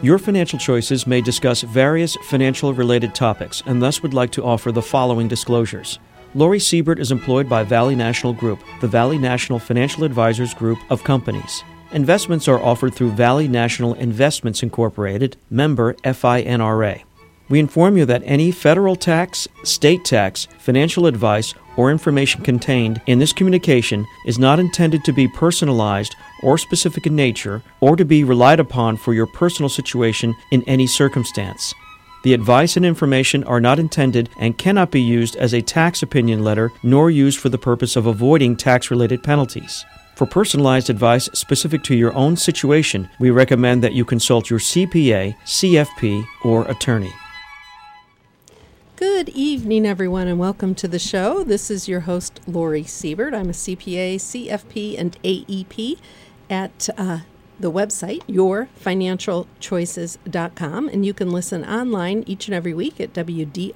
Your financial choices may discuss various financial-related topics and thus would like to offer the following disclosures. Lori Siebert is employed by Valley National Group, the Valley National Financial Advisors Group of companies. Investments are offered through Valley National Investments Incorporated, member FINRA. We inform you that any federal tax, state tax, financial advice, or information contained in this communication is not intended to be personalized or specific in nature or to be relied upon for your personal situation in any circumstance. The advice and information are not intended and cannot be used as a tax opinion letter nor used for the purpose of avoiding tax-related penalties. For personalized advice specific to your own situation, we recommend that you consult your CPA, CFP, or attorney. Good evening, everyone, and welcome to the show. This is your host, Lori Siebert. I'm a CPA, CFP, and AEP at the website, yourfinancialchoices.com, and you can listen online each and every week at wdiy.org,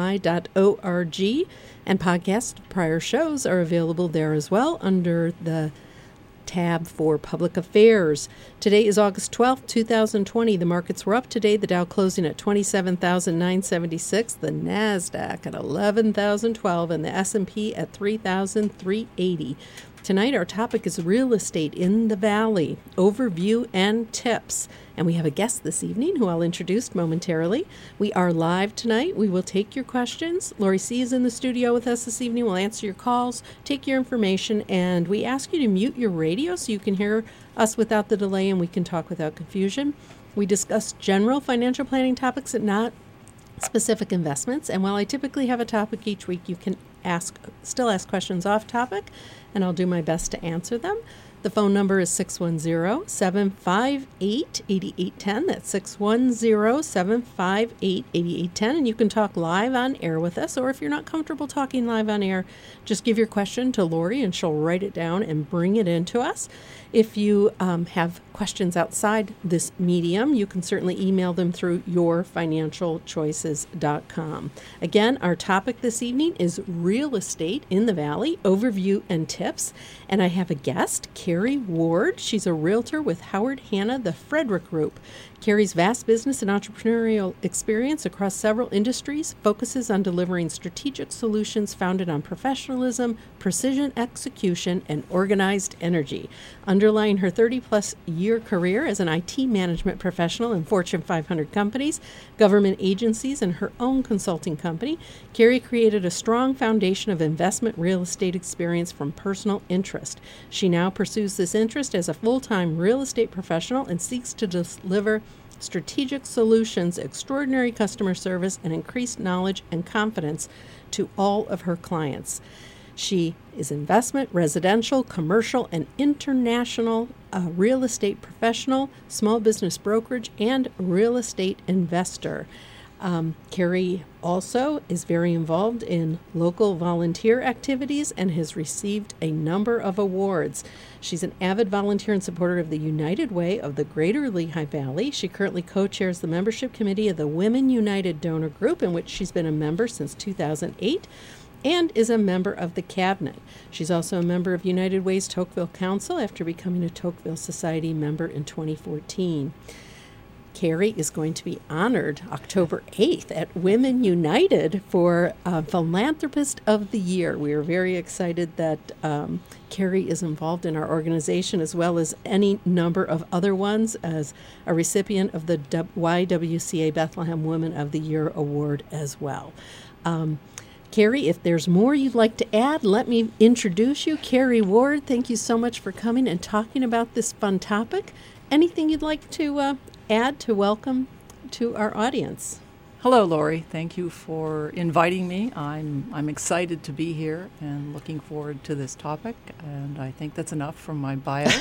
and podcast prior shows are available there as well under the tab for Public Affairs. Today is August 12th, 2020. The markets were up today. The Dow closing at 27,976, the NASDAQ at 11,012, and the S&P at 3,380. Tonight, our topic is real estate in the Valley, overview and tips. And we have a guest this evening who I'll introduce momentarily. We are live tonight. We will take your questions. Lori C. is in the studio with us this evening. We'll answer your calls, take your information, and we ask you to mute your radio so you can hear us without the delay and we can talk without confusion. We discuss general financial planning topics and not specific investments. And while I typically have a topic each week, you can still ask questions off topic, and I'll do my best to answer them. The phone number is 610-758-8810. That's 610-758-8810. And you can talk live on air with us, or if you're not comfortable talking live on air, just give your question to Lori and she'll write it down and bring it in to us. If you have questions outside this medium, you can certainly email them through yourfinancialchoices.com. Again, our topic this evening is real estate in the Valley, overview and tips. And I have a guest, Carrie Ward. She's a realtor with Howard Hanna, the Frederick Group. Carrie's vast business and entrepreneurial experience across several industries focuses on delivering strategic solutions founded on professionalism, precision execution, and organized energy. Underlying her 30-plus year career as an IT management professional in Fortune 500 companies, government agencies, and her own consulting company, Carrie created a strong foundation of investment real estate experience from personal interest. She now pursues this interest as a full-time real estate professional and seeks to deliver strategic solutions, extraordinary customer service, and increased knowledge and confidence to all of her clients. She is investment, residential, commercial, and international real estate professional, small business brokerage, and real estate investor. Carrie also is very involved in local volunteer activities and has received a number of awards. She's an avid volunteer and supporter of the United Way of the Greater Lehigh Valley. She currently co-chairs the membership committee of the Women United Donor Group, in which she's been a member since 2008. And is a member of the cabinet. She's also a member of United Way's Tocqueville Council after becoming a Tocqueville Society member in 2014. Carrie is going to be honored October 8th at Women United for Philanthropist of the Year. We are very excited that Carrie is involved in our organization as well as any number of other ones as a recipient of the YWCA Bethlehem Women of the Year Award as well. Carrie, if there's more you'd like to add, let me introduce you. Carrie Ward, thank you so much for coming and talking about this fun topic. Anything you'd like to add to welcome to our audience? Hello, Lori. Thank you for inviting me. I'm excited to be here and looking forward to this topic, and I think that's enough from my bio.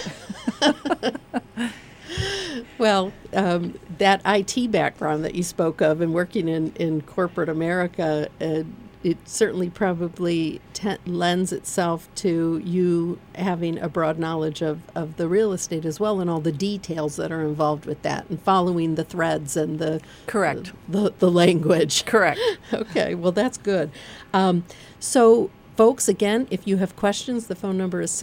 Well, that IT background that you spoke of and working in corporate America, it certainly probably lends itself to you having a broad knowledge of the real estate as well and all the details that are involved with that and following the threads and the Correct. The language. Correct. Okay, well, that's good. So Folks, again, if you have questions, the phone number is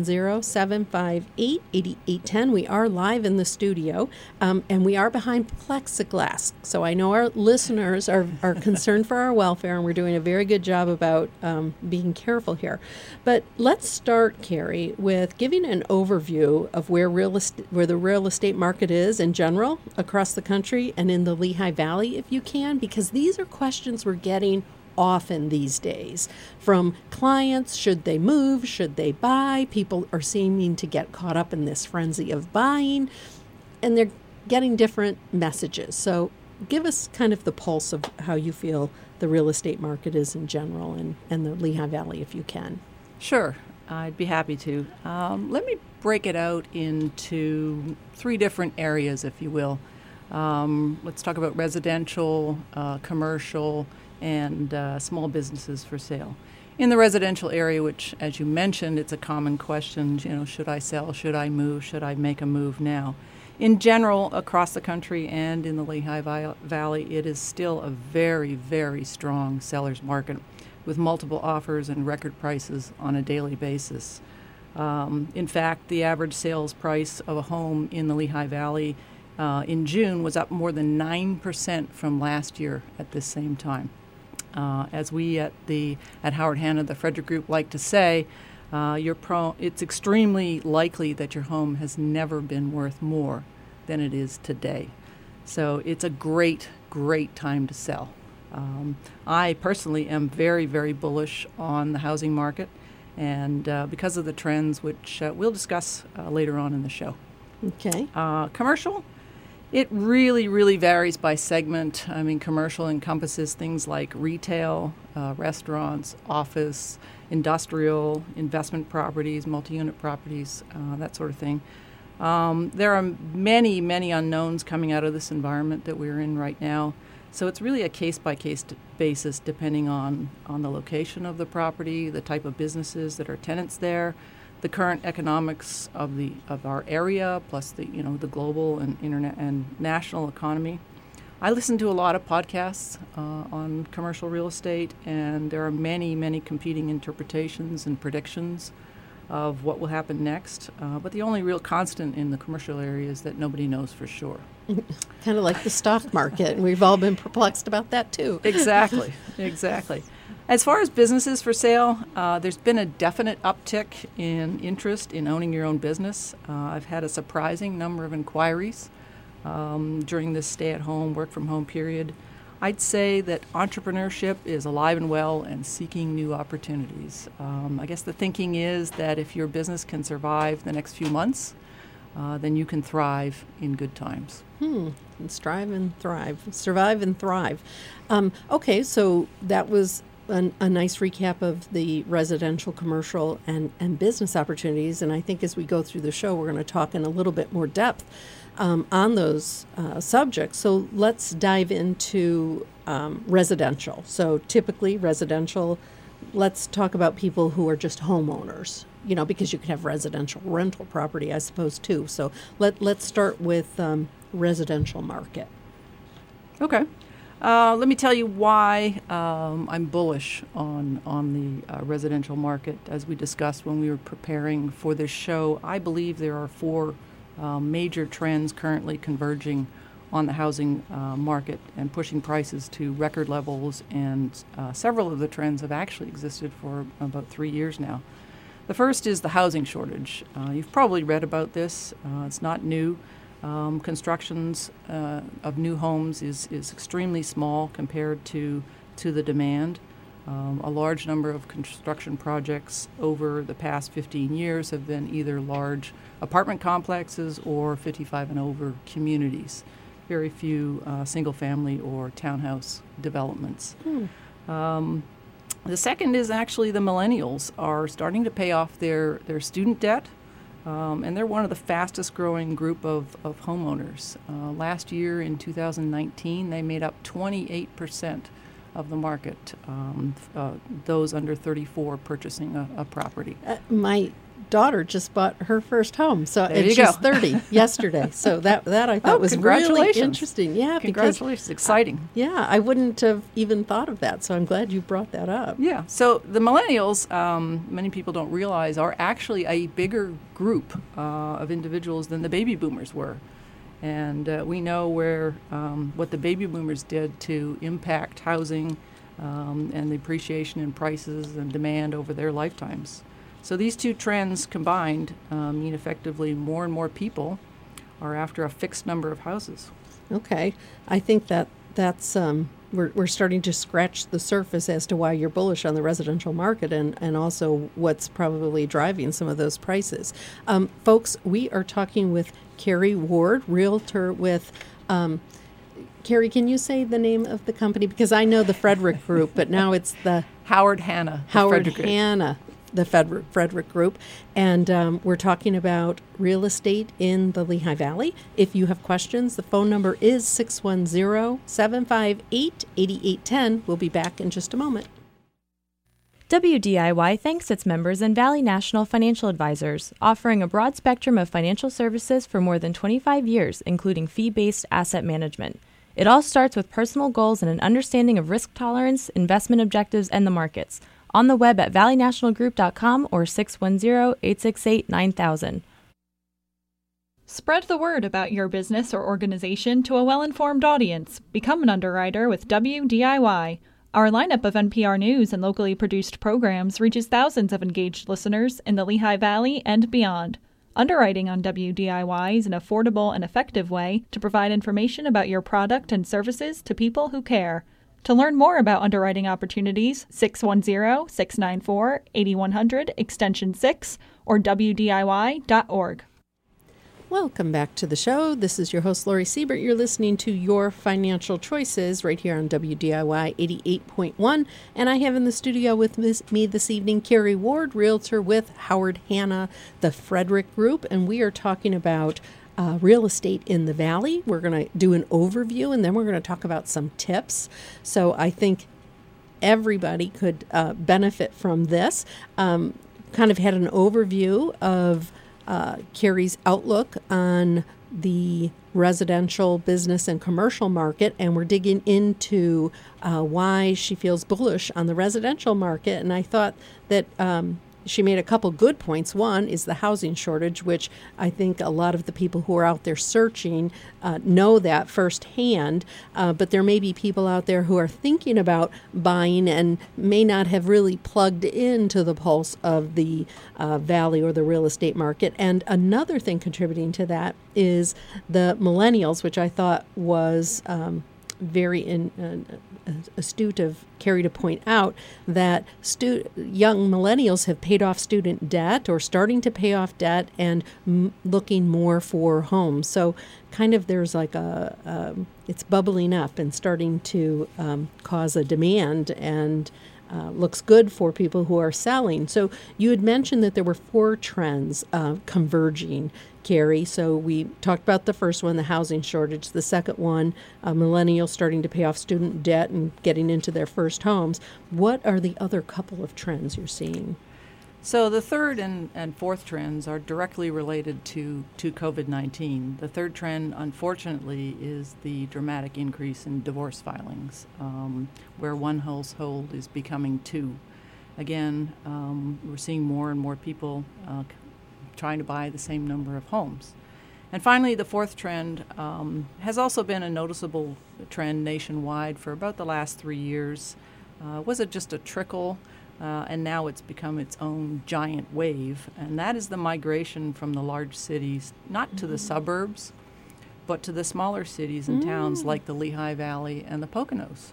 610-758-8810. We are live in the studio, and we are behind plexiglass. So I know our listeners are concerned for our welfare, and we're doing a very good job about being careful here. But let's start, Carrie, with giving an overview of where the real estate market is in general across the country and in the Lehigh Valley, if you can, because these are questions we're getting often these days from clients. Should they move? Should they buy? People are seeming to get caught up in this frenzy of buying, and they're getting different messages. So give us kind of the pulse of how you feel the real estate market is in general and the Lehigh Valley, if you can. Sure, I'd be happy to. Let me break it out into 3 different areas, if you will. Let's talk about residential, commercial, and small businesses for sale. In the residential area, which, as you mentioned, it's a common question, should I sell, should I move, should I make a move now? In general, across the country and in the Lehigh Valley, it is still a very, very strong seller's market with multiple offers and record prices on a daily basis. In fact, the average sales price of a home in the Lehigh Valley in June was up more than 9% from last year at this same time. As we at Howard Hanna, the Frederick Group, like to say, it's extremely likely that your home has never been worth more than it is today. So it's a great, great time to sell. I personally am very, very bullish on the housing market, and because of the trends, which we'll discuss later on in the show. Okay. Commercial. It really, really varies by segment. I mean, commercial encompasses things like retail, restaurants, office, industrial, investment properties, multi-unit properties, that sort of thing. There are many, many unknowns coming out of this environment that we're in right now. So it's really a case-by-case basis depending on the location of the property, the type of businesses that are tenants there, the current economics of our area, plus the global and internet and national economy. I listen to a lot of podcasts on commercial real estate, and there are many, many competing interpretations and predictions of what will happen next. But the only real constant in the commercial area is that nobody knows for sure. Kind of like the stock market, and we've all been perplexed about that too. Exactly. As far as businesses for sale, there's been a definite uptick in interest in owning your own business. I've had a surprising number of inquiries during this stay-at-home, work-from-home period. I'd say that entrepreneurship is alive and well and seeking new opportunities. I guess the thinking is that if your business can survive the next few months, then you can thrive in good times. Strive and thrive. Survive and thrive. Okay, so that was a nice recap of the residential, commercial, and business opportunities. And I think as we go through the show, we're going to talk in a little bit more depth on those subjects. So let's dive into residential. So typically residential, let's talk about people who are just homeowners, because you can have residential rental property, I suppose, too. So let's start with residential market. Okay. Let me tell you why I'm bullish on the residential market. As we discussed when we were preparing for this show, I believe there are 4 major trends currently converging on the housing market and pushing prices to record levels, and several of the trends have actually existed for about 3 years now. The first is the housing shortage. You've probably read about this. It's not new. Constructions of new homes is extremely small compared to the demand. A large number of construction projects over the past 15 years have been either large apartment complexes or 55 and over communities. Very few single-family or townhouse developments. The second is actually the millennials are starting to pay off their student debt. And they're one of the fastest growing group of homeowners. Last year in 2019, they made up 28% of the market, those under 34 purchasing a property. My daughter just bought her first home. So There and you she's go. 30 yesterday. So that I thought was really congratulations. interesting. Yeah, Congratulations. Exciting. Yeah, I wouldn't have even thought of that. So I'm glad you brought that up. Yeah. So the millennials, many people don't realize, are actually a bigger group of individuals than the baby boomers were. And we know what the baby boomers did to impact housing and the appreciation in prices and demand over their lifetimes. So these two trends combined mean effectively more and more people are after a fixed number of houses. Okay, I think that's we're starting to scratch the surface as to why you're bullish on the residential market and also what's probably driving some of those prices. Folks, we are talking with Carrie Ward, realtor with. Carrie, can you say the name of the company? Because I know the Frederick Group, but now it's the Howard Hanna. Howard Hanna, the Frederick Group. And we're talking about real estate in the Lehigh Valley. If you have questions, the phone number is 610-758-8810. We'll be back in just a moment. WDIY thanks its members and Valley National Financial Advisors, offering a broad spectrum of financial services for more than 25 years, including fee-based asset management. It all starts with personal goals and an understanding of risk tolerance, investment objectives, and the markets. On the web at valleynationalgroup.com or 610-868-9000. Spread the word about your business or organization to a well-informed audience. Become an underwriter with WDIY. Our lineup of NPR News and locally produced programs reaches thousands of engaged listeners in the Lehigh Valley and beyond. Underwriting on WDIY is an affordable and effective way to provide information about your product and services to people who care. To learn more about underwriting opportunities, 610-694-8100, extension 6, or WDIY.org. Welcome back to the show. This is your host, Lori Siebert. You're listening to Your Financial Choices right here on WDIY 88.1. And I have in the studio with me this evening, Carrie Ward, realtor with Howard Hanna, the Frederick Group. And we are talking about real estate in the Valley. We're going to do an overview, and then we're going to talk about some tips. So I think everybody could benefit from this. Kind of had an overview of Carrie's outlook on the residential, business, and commercial market, and we're digging into why she feels bullish on the residential market. And I thought that she made a couple good points. One is the housing shortage, which I think a lot of the people who are out there searching know that firsthand, but there may be people out there who are thinking about buying and may not have really plugged into the pulse of the valley or the real estate market. And another thing contributing to that is the millennials, which I thought was very astute of Carrie to point out that young millennials have paid off student debt or starting to pay off debt and looking more for homes. So kind of there's like it's bubbling up and starting to cause a demand and looks good for people who are selling. So you had mentioned that there were 4 trends converging, Carrie. So we talked about the first one, the housing shortage. The second one, millennials starting to pay off student debt and getting into their first homes. What are the other couple of trends you're seeing? So the third and fourth trends are directly related to COVID-19. The third trend, unfortunately, is the dramatic increase in divorce filings, where one household is becoming 2. Again, we're seeing more and more people trying to buy the same number of homes. And finally, the fourth trend has also been a noticeable trend nationwide for about the last 3 years. Was it just a trickle? And now it's become its own giant wave, and that is the migration from the large cities, not to the suburbs, but to the smaller cities and towns like the Lehigh Valley and the Poconos.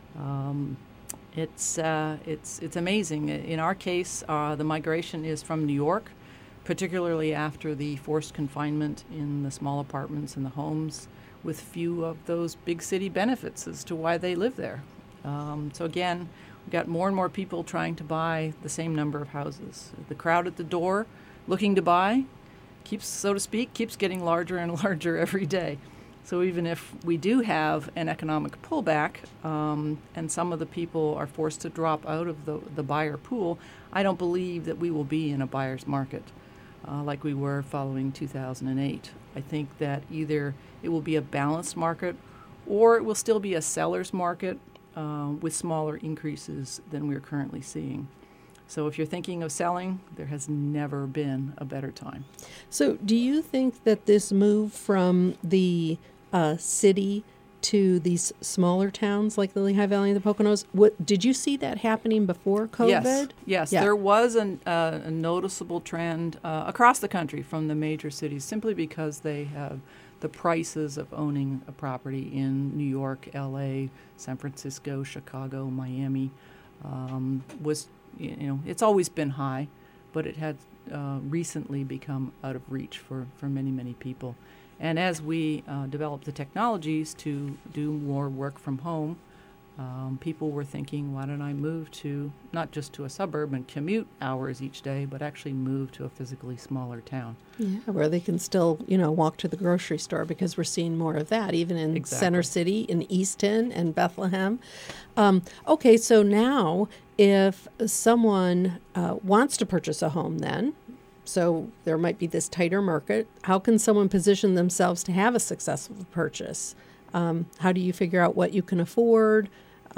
It's amazing. In our case, the migration is from New York, particularly after the forced confinement in the small apartments and the homes, with few of those big city benefits as to why they live there. So again, we've got more and more people trying to buy the same number of houses. The crowd at the door looking to buy keeps, so to speak, keeps getting larger and larger every day. So even if we do have an economic pullback and some of the people are forced to drop out of the buyer pool, I don't believe that we will be in a buyer's market like we were following 2008. I think that either it will be a balanced market or it will still be a seller's market with smaller increases than we're currently seeing. So if you're thinking of selling, there has never been a better time. So do you think that this move from the city to these smaller towns like the Lehigh Valley and the Poconos, did you see that happening before COVID? Yes. Yeah. There was a noticeable trend across the country from the major cities simply because they have the prices of owning a property in New York, LA, San Francisco, Chicago, Miami was, it's always been high, but it had recently become out of reach for many, many people. And as we developed the technologies to do more work from home, people were thinking, why don't I move to not just to a suburb and commute hours each day, but actually move to a physically smaller town. Yeah, where they can still, walk to the grocery store, because we're seeing more of that, even in Center City, in Easton and Bethlehem. Okay, so now if someone wants to purchase a home then, so there might be this tighter market, how can someone position themselves to have a successful purchase? How do you figure out what you can afford?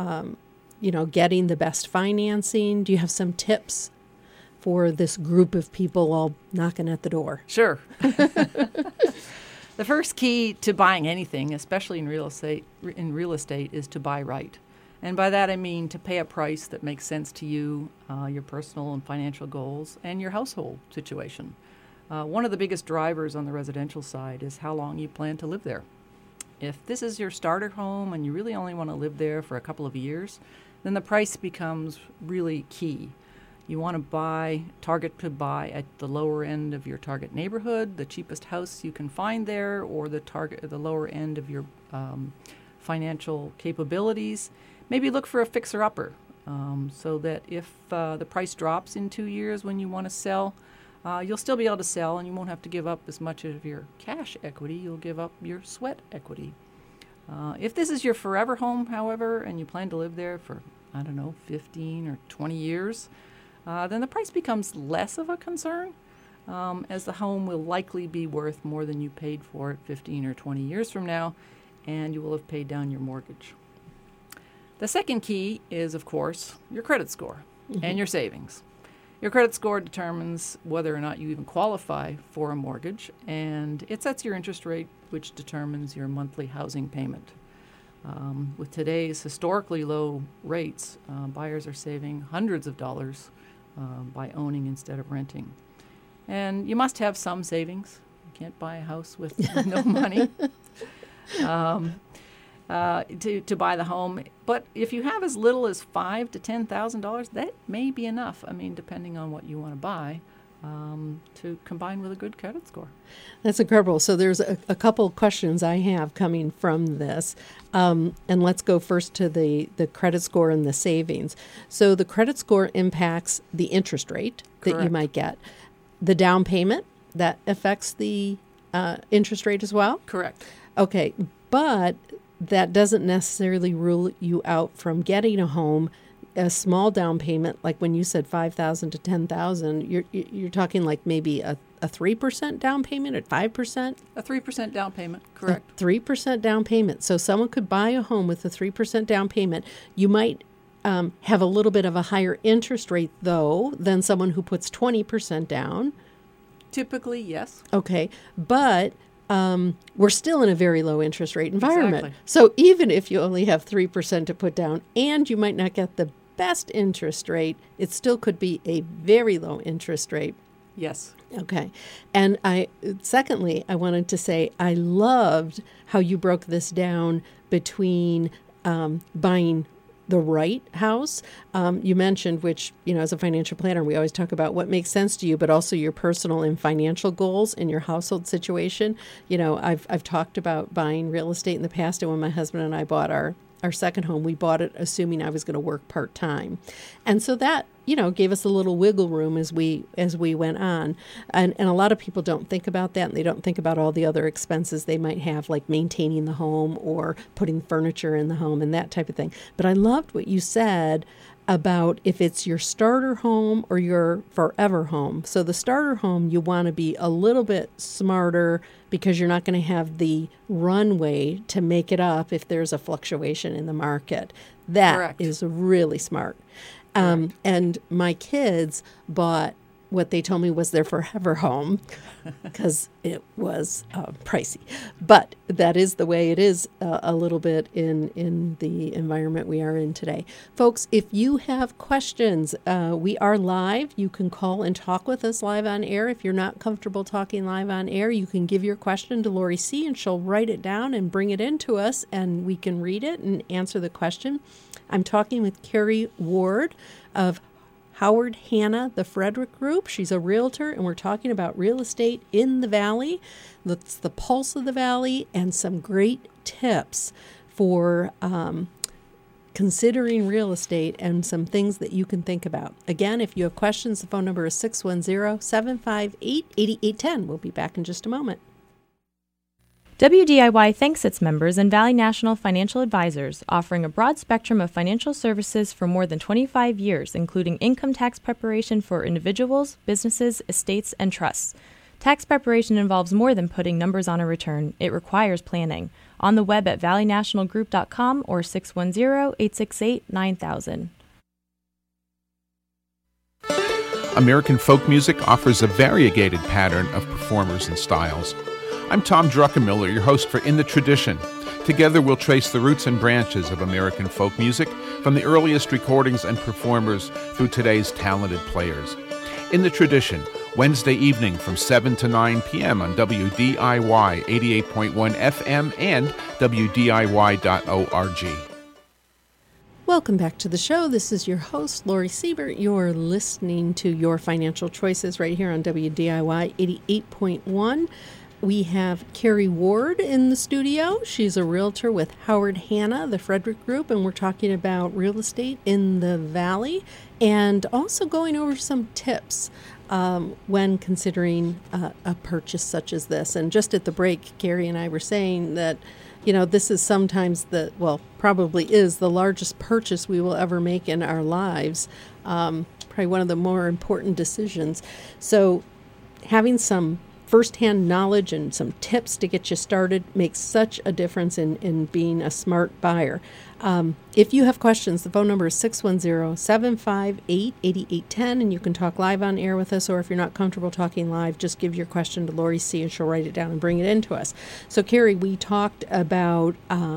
Getting the best financing? Do you have some tips for this group of people all knocking at the door? Sure. The first key to buying anything, especially in real estate, is to buy right. And by that I mean to pay a price that makes sense to you, your personal and financial goals, and your household situation. One of the biggest drivers on the residential side is how long you plan to live there. If this is your starter home and you really only want to live there for a couple of years, then the price becomes really key. You want to target to buy at the lower end of your target neighborhood, the cheapest house you can find there, or the lower end of your financial capabilities. Maybe look for a fixer-upper so that if the price drops in 2 years when you want to sell, you'll still be able to sell and you won't have to give up as much of your cash equity. You'll give up your sweat equity. If this is your forever home, however, and you plan to live there for, 15 or 20 years, then the price becomes less of a concern, as the home will likely be worth more than you paid for it 15 or 20 years from now, and you will have paid down your mortgage. The second key is, of course, your credit score and your savings. Your credit score determines whether or not you even qualify for a mortgage, and it sets your interest rate, which determines your monthly housing payment. With today's historically low rates, buyers are saving hundreds of dollars by owning instead of renting. And you must have some savings. You can't buy a house with no money to buy the home. But if you have as little as $5,000 to $10,000, that may be enough. Depending on what you want to buy, to combine with a good credit score. That's incredible. So there's a couple questions I have coming from this. And let's go first to the credit score and the savings. So the credit score impacts the interest rate that you might get. The down payment, that affects the interest rate as well? Correct. Okay, but that doesn't necessarily rule you out from getting a home. A small down payment, like when you said $5,000 to $10,000, you're talking like maybe a 3% down payment at 5%? A 3% down payment, correct. 3% down payment. So someone could buy a home with a 3% down payment. You might have a little bit of a higher interest rate, though, than someone who puts 20% down. Typically, yes. Okay, but we're still in a very low interest rate environment. Exactly. So even if you only have 3% to put down and you might not get the best interest rate, it still could be a very low interest rate. Yes. Okay. And secondly, I wanted to say I loved how you broke this down between buying the right house. You mentioned, which, as a financial planner, we always talk about what makes sense to you, but also your personal and financial goals in your household situation. I've talked about buying real estate in the past, and when my husband and I bought our second home, we bought it assuming I was going to work part-time. And so that, gave us a little wiggle room as we went on. And a lot of people don't think about that, and they don't think about all the other expenses they might have, like maintaining the home or putting furniture in the home and that type of thing. But I loved what you said about if it's your starter home or your forever home. So the starter home, you want to be a little bit smarter because you're not going to have the runway to make it up if there's a fluctuation in the market. That Correct. is really smart. And my kids bought what they told me was their forever home because it was pricey. But that is the way it is a little bit in the environment we are in today. Folks, if you have questions, we are live. You can call and talk with us live on air. If you're not comfortable talking live on air, you can give your question to Lori C. and she'll write it down and bring it in to us, and we can read it and answer the question. I'm talking with Carrie Ward of Howard Hanna, the Frederick Group. She's a realtor, and we're talking about real estate in the Valley. That's the pulse of the Valley, and some great tips for considering real estate and some things that you can think about. Again, if you have questions, the phone number is 610-758-8810. We'll be back in just a moment. WDIY thanks its members and Valley National Financial Advisors, offering a broad spectrum of financial services for more than 25 years, including income tax preparation for individuals, businesses, estates, and trusts. Tax preparation involves more than putting numbers on a return. It requires planning. On the web at valleynationalgroup.com or 610-868-9000. American folk music offers a variegated pattern of performers and styles. I'm Tom Druckenmiller, your host for In the Tradition. Together we'll trace the roots and branches of American folk music from the earliest recordings and performers through today's talented players. In the Tradition, Wednesday evening from 7 to 9 p.m. on WDIY 88.1 FM and WDIY.org. Welcome back to the show. This is your host, Lori Siebert. You're listening to Your Financial Choices right here on WDIY 88.1. We have Carrie Ward in the studio. She's a realtor with Howard Hanna, the Frederick Group, and we're talking about real estate in the Valley and also going over some tips when considering a purchase such as this. And just at the break, Carrie and I were saying that, this is sometimes probably is the largest purchase we will ever make in our lives, probably one of the more important decisions. So having some firsthand knowledge and some tips to get you started makes such a difference in being a smart buyer. If you have questions, the phone number is 610-758-8810, and you can talk live on air with us, or if you're not comfortable talking live, just give your question to Lori C. and she'll write it down and bring it in to us. So, Carrie, we talked about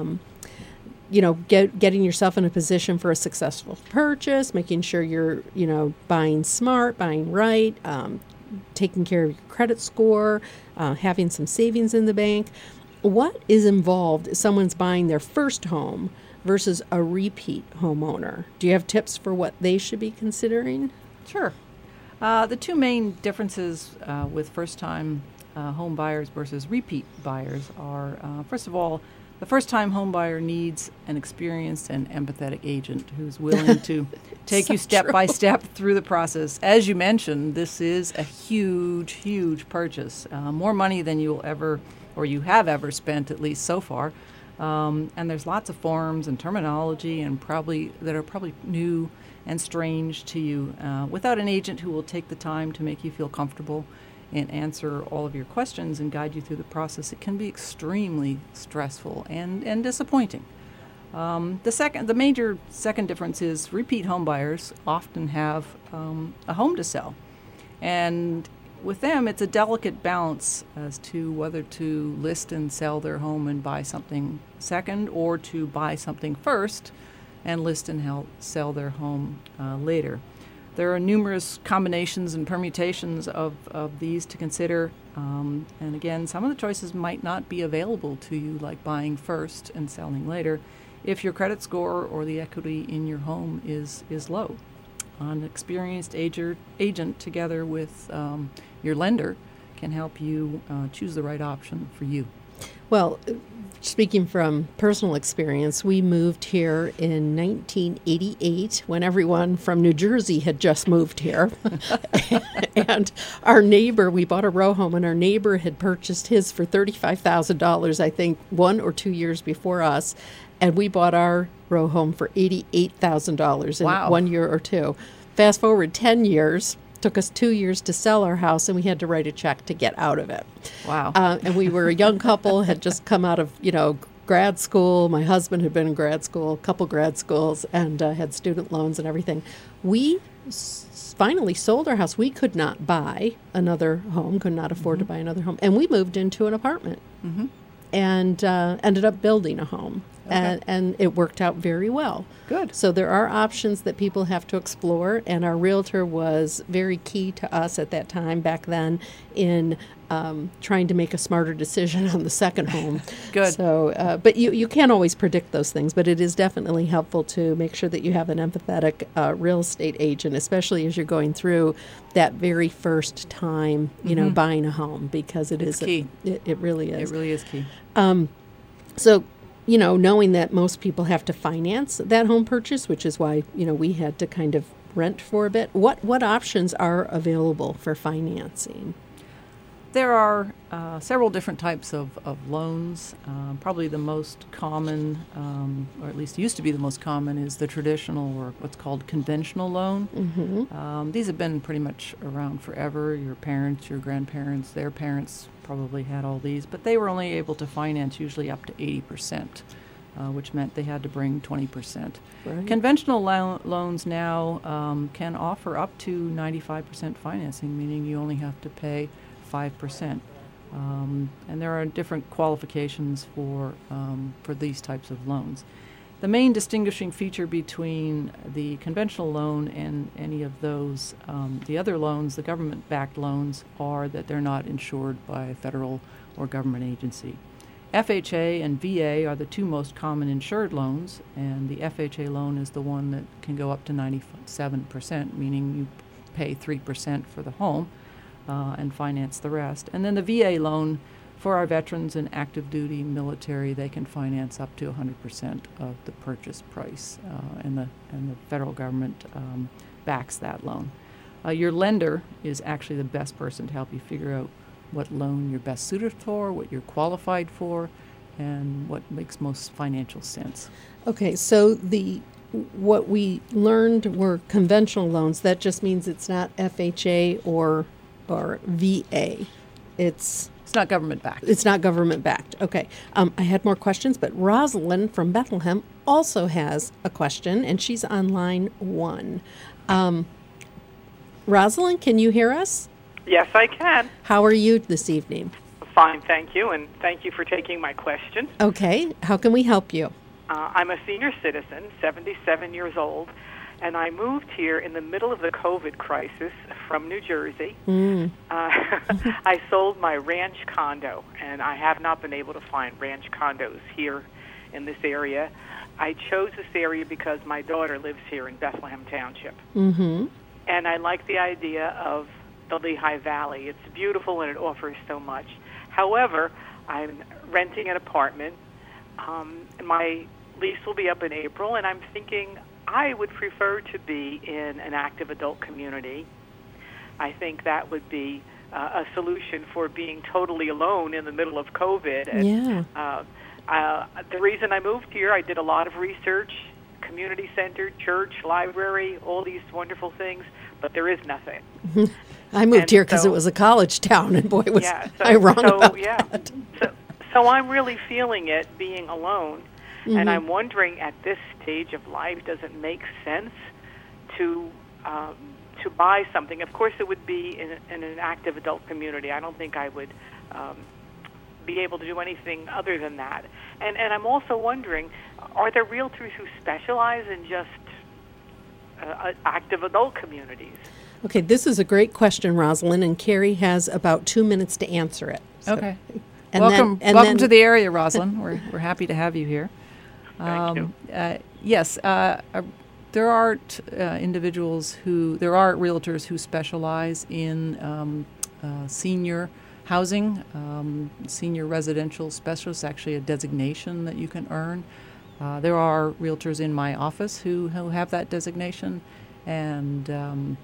getting yourself in a position for a successful purchase, making sure you're, buying smart, buying right, taking care of your credit score, having some savings in the bank. What is involved if someone's buying their first home versus a repeat homeowner? Do you have tips for what they should be considering? Sure. The two main differences with first-time home buyers versus repeat buyers are, first of all, the first-time home buyer needs an experienced and empathetic agent who's willing to take you step by step through the process. As you mentioned, this is a huge, huge purchase, more money than you will ever, or you have ever spent, at least so far. And there's lots of forms and terminology and that are probably new and strange to you. Without an agent who will take the time to make you feel comfortable and answer all of your questions and guide you through the process, it can be extremely stressful and disappointing. The major second difference is repeat home buyers often have a home to sell. And with them, it's a delicate balance as to whether to list and sell their home and buy something second, or to buy something first and list and sell their home later. There are numerous combinations and permutations of these to consider. And again, some of the choices might not be available to you, like buying first and selling later, if your credit score or the equity in your home is low. An experienced agent together with your lender can help you choose the right option for you. Well, Speaking from personal experience, we moved here in 1988 when everyone from New Jersey had just moved here. And our neighbor, we bought a row home, and our neighbor had purchased his for $35,000, I think, 1 or 2 years before us. And we bought our row home for $88,000 in Wow. 1 year or two. Fast forward 10 years. Took us 2 years to sell our house, and we had to write a check to get out of it. Wow. And we were a young couple, had just come out of, grad school. My husband had been in grad school, a couple grad schools, and had student loans and everything. We finally sold our house. We could not buy another home, could not afford to buy another home. And we moved into an apartment and ended up building a home. Okay. And it worked out very well. Good. So there are options that people have to explore, and our realtor was very key to us at that time back then in trying to make a smarter decision on the second home. Good. So, but you can't always predict those things, but it is definitely helpful to make sure that you have an empathetic real estate agent, especially as you're going through that very first time, buying a home, because it's key. It really is. It really is key. So, knowing that most people have to finance that home purchase, which is why, we had to kind of rent for a bit. What options are available for financing? There are several different types of loans. Probably the most common, or at least used to be the most common, is the traditional, or what's called conventional loan. Mm-hmm. These have been pretty much around forever. Your parents, your grandparents, their parents probably had all these, but they were only able to finance usually up to 80%, which meant they had to bring 20%. Right. Conventional loans now can offer up to 95% financing, meaning you only have to pay 5%. And there are different qualifications for these types of loans. The main distinguishing feature between the conventional loan and any of those, the other loans, the government-backed loans, are that they're not insured by a federal or government agency. FHA and VA are the two most common insured loans, and the FHA loan is the one that can go up to 97%, meaning you pay 3% for the home and finance the rest. And then the VA loan, for our veterans and active duty military, they can finance up to 100% of the purchase price, and the federal government backs that loan. Your lender is actually the best person to help you figure out what loan you're best suited for, what you're qualified for, and what makes most financial sense. Okay, so what we learned were conventional loans. That just means it's not FHA or VA. It's not government backed. It's not government backed. Okay. I had more questions, but Rosalind from Bethlehem also has a question, and she's on line 1. Rosalind, can you hear us? Yes, I can. How are you this evening? Fine, thank you, and thank you for taking my question. Okay. How can we help you? I'm a senior citizen, 77 years old, and I moved here in the middle of the COVID crisis from New Jersey. I sold my ranch condo, and I have not been able to find ranch condos here in this area. I chose this area because my daughter lives here in Bethlehem Township. Mm-hmm. And I like the idea of the Lehigh Valley. It's beautiful and it offers so much. However, I'm renting an apartment. My lease will be up in April, and I'm thinking I would prefer to be in an active adult community. I think that would be a solution for being totally alone in the middle of COVID. And, the reason I moved here, I did a lot of research, community center, church, library, all these wonderful things, but there is nothing. I moved here because it was a college town, and boy, was I wrong about that. So I'm really feeling it, being alone, and I'm wondering at this stage of life, does it make sense to buy something? Of course, it would be in an active adult community. I don't think I would be able to do anything other than that. And I'm also wondering, are there realtors who specialize in just active adult communities? Okay, this is a great question, Rosalind, and Carrie has about 2 minutes to answer it. So, okay. Welcome to the area, Rosalind. We're happy to have you here. Thank you. Yes, there are realtors who specialize in senior housing. Senior residential specialist, actually a designation that you can earn. There are realtors in my office who have that designation, and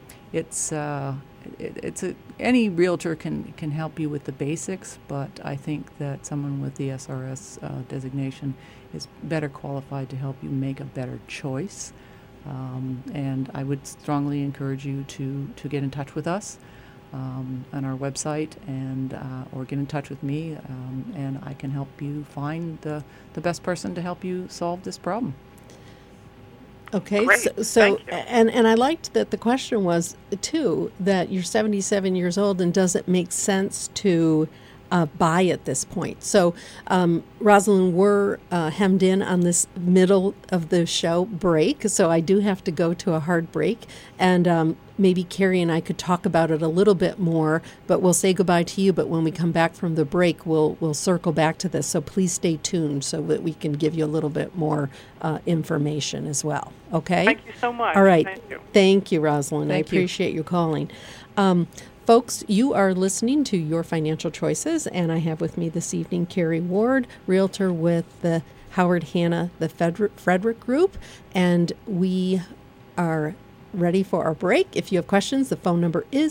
any realtor can help you with the basics, but I think that someone with the SRS designation is better qualified to help you make a better choice. And I would strongly encourage you to get in touch with us on our website, and or get in touch with me, and I can help you find the best person to help you solve this problem. Okay, Great. so Thank you. and I liked that the question was too that you're 77 years old, and does it make sense to buy at this point? So, Rosalind, we're hemmed in on this middle of the show break, so I do have to go to a hard break, and maybe Carrie and I could talk about it a little bit more, but we'll say goodbye to you. But when we come back from the break, we'll circle back to this. So please stay tuned so that we can give you a little bit more information as well. Okay? Thank you so much. All right. Thank you. Thank you, Rosalind. Thank I you. appreciate you calling. Folks, you are listening to Your Financial Choices, and I have with me this evening Carrie Ward, realtor with the Howard Hanna, the Frederick Group, and we are ready for our break. If you have questions, the phone number is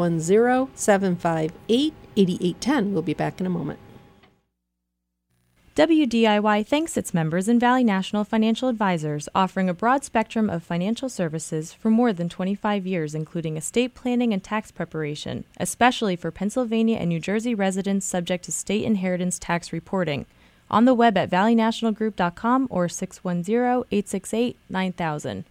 610-758-8810. We'll be back in a moment. WDIY thanks its members in Valley National Financial Advisors, offering a broad spectrum of financial services for more than 25 years, including estate planning and tax preparation, especially for Pennsylvania and New Jersey residents subject to state inheritance tax reporting. On the web at valleynationalgroup.com or 610-868-9000.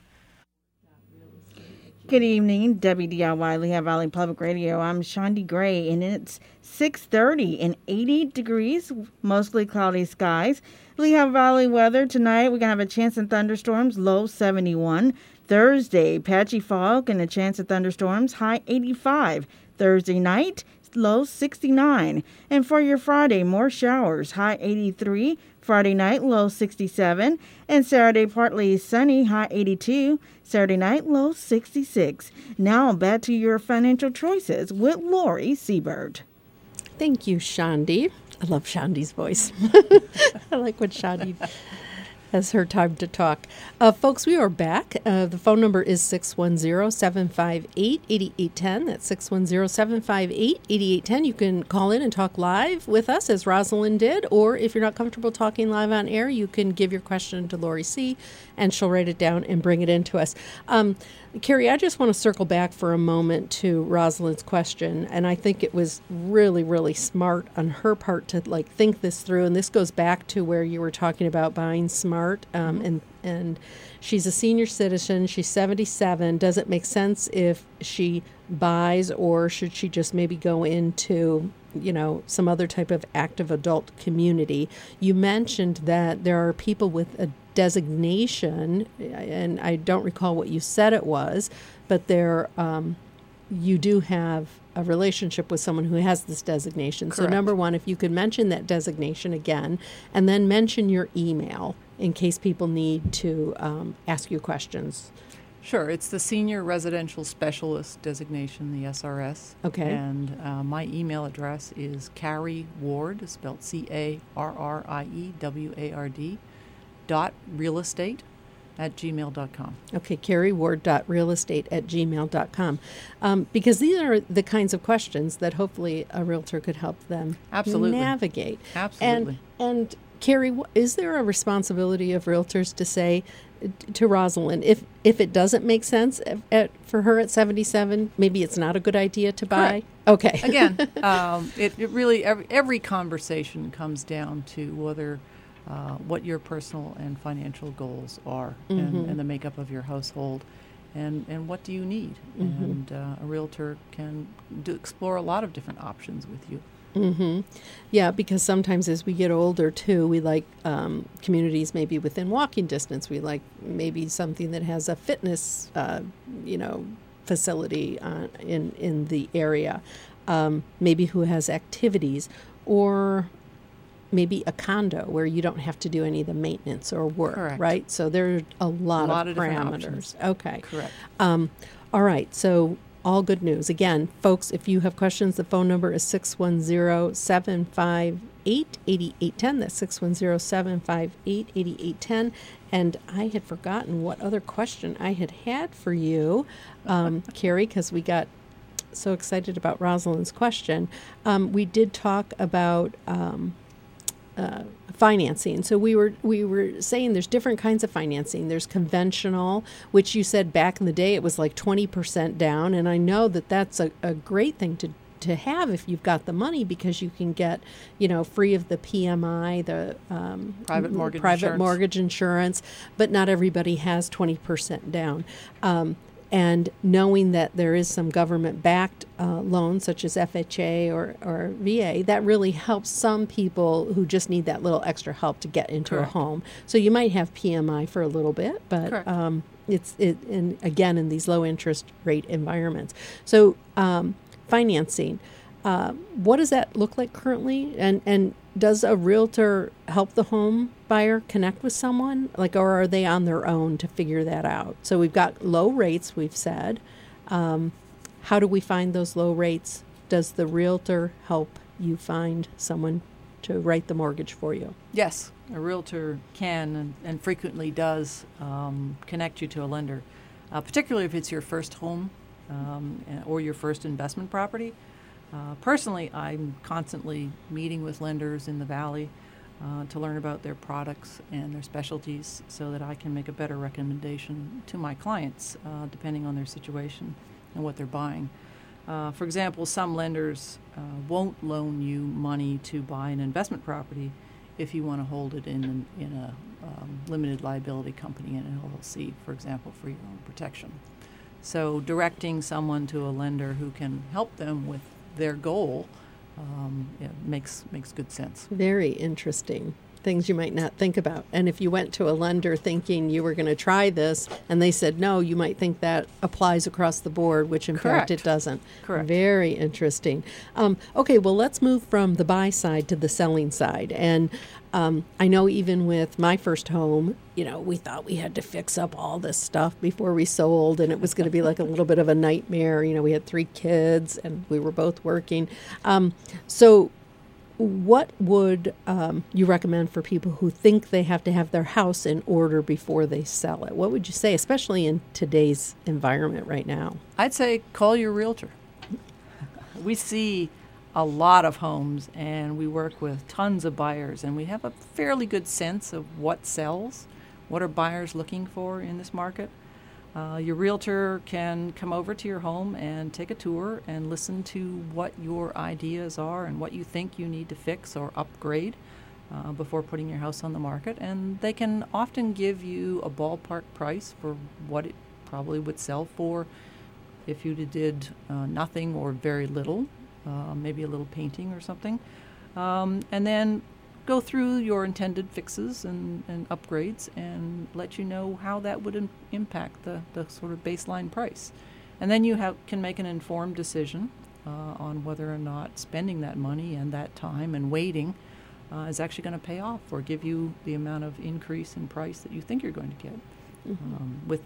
Good evening, WDIY Lehigh Valley Public Radio. I'm Shondi Gray, and it's 6:30 and 80 degrees, mostly cloudy skies. Lehigh Valley weather tonight, we're going to have a chance of thunderstorms, low 71. Thursday, patchy fog and a chance of thunderstorms, high 85. Thursday night, low 69. And for your Friday, more showers, high 83. Friday night, low 67. And Saturday, partly sunny, high 82. Saturday night, low 66. Now back to your financial choices with Lori Seabird. Thank you, Shondi. I love Shondi's voice. I like when Shondi has her time to talk. Folks, we are back. The phone number is 610-758-8810. That's 610-758-8810. You can call in and talk live with us, as Rosalind did, or if you're not comfortable talking live on air, you can give your question to Lori C., and she'll write it down and bring it in to us. Carrie, I just want to circle back for a moment to Rosalind's question, and I think it was really, really smart on her part to think this through. And this goes back to where you were talking about buying smart, and she's a senior citizen. She's 77. Does it make sense if she buys, or should she just maybe go into some other type of active adult community? You mentioned that there are people with a designation, and I don't recall what you said it was, but you do have a relationship with someone who has this designation. Correct. So number one, if you could mention that designation again, and then mention your email in case people need to ask you questions. Sure. It's the Senior Residential Specialist designation, the SRS. Okay. And my email address is Carrie Ward, spelled CarrieWard, .realestate@gmail.com. Okay, carrieward.realestate@gmail.com. Because these are the kinds of questions that hopefully a realtor could help them Absolutely. navigate. Absolutely. And Carrie, is there a responsibility of realtors to say to Rosalind, if it doesn't make sense for her at 77, maybe it's not a good idea to buy? Correct. Okay. Again, it really, every conversation comes down to whether what your personal and financial goals are, and the makeup of your household, and what do you need. And a realtor can explore a lot of different options with you. Yeah, because sometimes as we get older too, we like communities maybe within walking distance. We like maybe something that has a fitness, facility in the area. Maybe who has activities, or maybe a condo where you don't have to do any of the maintenance or work. Correct. Right? So there are a lot of different parameters. Options. Okay. Correct. All right. So all good news. Again, folks, if you have questions, the phone number is 610-758-8810. That's 610-758-8810. And I had forgotten what other question I had for you, Carrie, because we got so excited about Rosalind's question. We did talk about financing. So we were saying there's different kinds of financing. There's conventional, which you said back in the day it was like 20% down, and I know that that's a great thing to have if you've got the money, because you can get, free of the PMI, the private mortgage insurance, but not everybody has 20% down. And knowing that there is some government-backed loans, such as FHA or VA, that really helps some people who just need that little extra help to get into a home. So you might have PMI for a little bit, but and again, in these low-interest rate environments. So financing, what does that look like currently? And does a realtor help the home buyer connect with someone, or are they on their own to figure that out? So we've got low rates, we've said. How do we find those low rates? Does the realtor help you find someone to write the mortgage for you? Yes, a realtor can and frequently does connect you to a lender, particularly if it's your first home or your first investment property. Personally, I'm constantly meeting with lenders in the Valley to learn about their products and their specialties so that I can make a better recommendation to my clients depending on their situation and what they're buying. For example, some lenders won't loan you money to buy an investment property if you want to hold it in a limited liability company, in an LLC, for example, for your own protection. So directing someone to a lender who can help them with their goal makes good sense. Very interesting. Things you might not think about. And if you went to a lender thinking you were going to try this and they said no, you might think that applies across the board, which in fact it doesn't. Correct. Very interesting. Okay, well, let's move from the buy side to the selling side. And I know even with my first home, we thought we had to fix up all this stuff before we sold, and it was going to be like a little bit of a nightmare. We had 3 kids and we were both working. So what would you recommend for people who think they have to have their house in order before they sell it? What would you say, especially in today's environment right now? I'd say call your realtor. We see a lot of homes, and we work with tons of buyers, and we have a fairly good sense of what sells, what are buyers looking for in this market. Your realtor can come over to your home and take a tour and listen to what your ideas are and what you think you need to fix or upgrade before putting your house on the market. And they can often give you a ballpark price for what it probably would sell for if you did nothing or very little, maybe a little painting or something. And then go through your intended fixes and upgrades and let you know how that would impact the sort of baseline price. And then you can make an informed decision on whether or not spending that money and that time and waiting is actually going to pay off or give you the amount of increase in price that you think you're going to get. Mm-hmm. With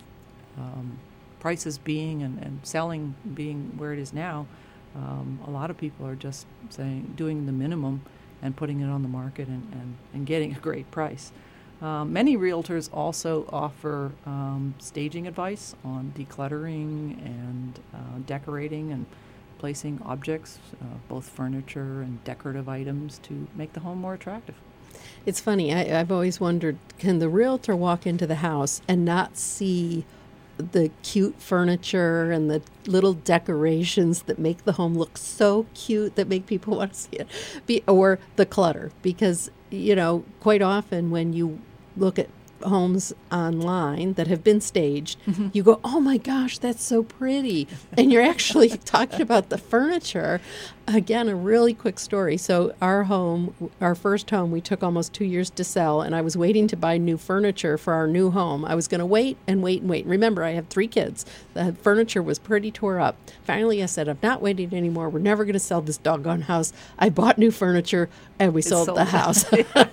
prices being and selling being where it is now, a lot of people are just doing the minimum and putting it on the market and getting a great price. Many realtors also offer staging advice on decluttering and decorating and placing objects, both furniture and decorative items, to make the home more attractive. It's funny, I've always wondered, can the realtor walk into the house and not see the cute furniture and the little decorations that make the home look so cute that make people want to see it, or the clutter? Because, quite often when you look at homes online that have been staged, mm-hmm. you go, oh my gosh, that's so pretty. And you're actually talking about the furniture. Again, a really quick story. So our first home, we took almost 2 years to sell, and I was waiting to buy new furniture for our new home. I was going to wait and wait and wait. Remember, I have 3 kids. The furniture was pretty tore up. Finally, I said, I'm not waiting anymore. We're never going to sell this doggone house. I bought new furniture, and we sold the house.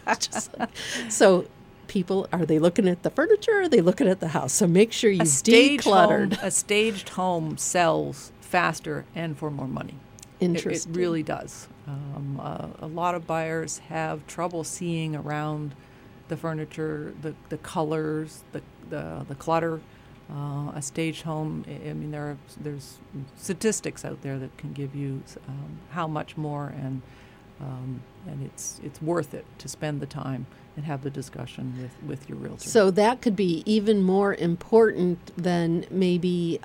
So people, are they looking at the furniture or are they looking at the house? So make sure you've decluttered. A staged home sells faster and for more money. Interesting. It really does. A lot of buyers have trouble seeing around the furniture, the colors, the clutter. A staged home, I mean, there's statistics out there that can give you how much more, and it's worth it to spend the time and have the discussion with your realtor. So that could be even more important than maybe,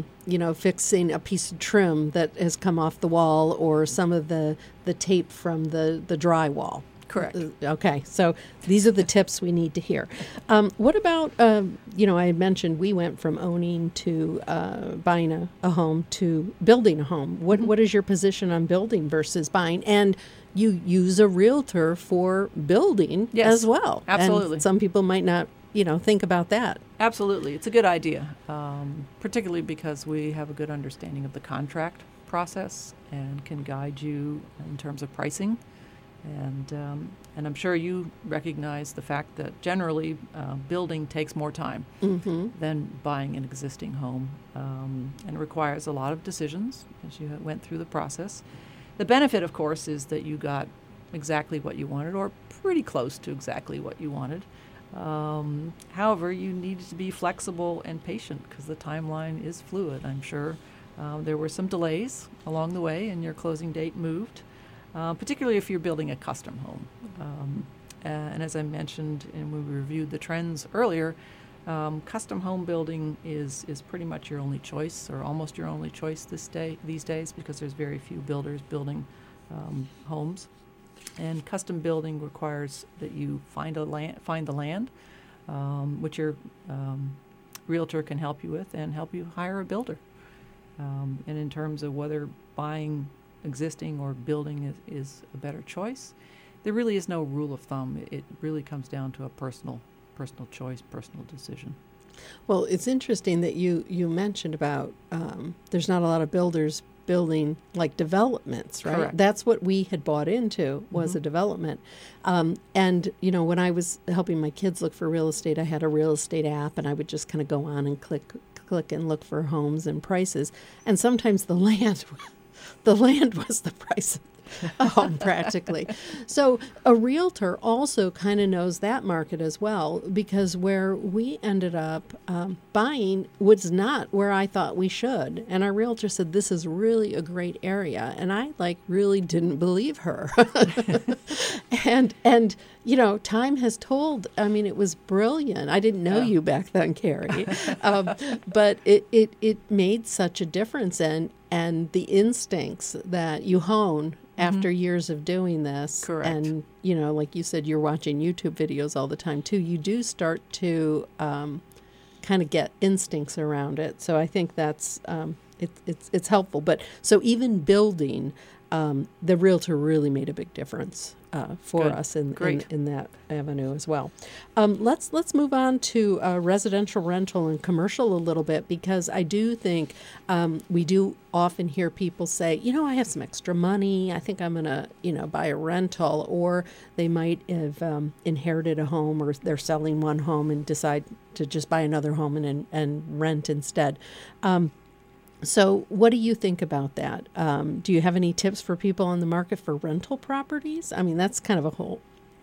fixing a piece of trim that has come off the wall or some of the tape from the drywall. Correct. Okay, so these are the tips we need to hear. What about, I had mentioned we went from owning to buying a home to building a home. What is your position on building versus buying? And you use a realtor for building as well. Absolutely. And some people might not, think about that. Absolutely. It's a good idea, particularly because we have a good understanding of the contract process and can guide you in terms of pricing. And I'm sure you recognize the fact that generally building takes more time than buying an existing home, and requires a lot of decisions as you went through the process. The benefit, of course, is that you got exactly what you wanted, or pretty close to exactly what you wanted. However, you needed to be flexible and patient because the timeline is fluid. I'm sure there were some delays along the way, and your closing date moved. Particularly if you're building a custom home. And as I mentioned, and when we reviewed the trends earlier, custom home building is pretty much your only choice, or almost your only choice these days, because there's very few builders building homes. And custom building requires that you find the land, which your realtor can help you with, and help you hire a builder. And in terms of whether buying existing or building is a better choice, there really is no rule of thumb. It really comes down to a personal choice, personal decision. Well, it's interesting that you mentioned about there's not a lot of builders building like developments, right? Correct. That's what we had bought into, was a development. And, when I was helping my kids look for real estate, I had a real estate app, and I would just kind of go on and click and look for homes and prices. And sometimes the land was the price of a home, practically. So a realtor also kind of knows that market as well, because where we ended up buying was not where I thought we should. And our realtor said, this is really a great area. And I really didn't believe her. and time has told. I mean, it was brilliant. I didn't know you back then, Carrie. But it made such a difference. And the instincts that you hone after years of doing this. Correct. And, like you said, you're watching YouTube videos all the time, too. You do start to kind of get instincts around it. So I think that's it's helpful. But so even building, the realtor really made a big difference for us in that avenue as well. Let's move on to residential rental and commercial a little bit, because I do think we do often hear people say, I have some extra money, I think I'm going to, buy a rental, or they might have inherited a home, or they're selling one home and decide to just buy another home and rent instead. So what do you think about that? Do you have any tips for people on the market for rental properties? I mean, that's kind of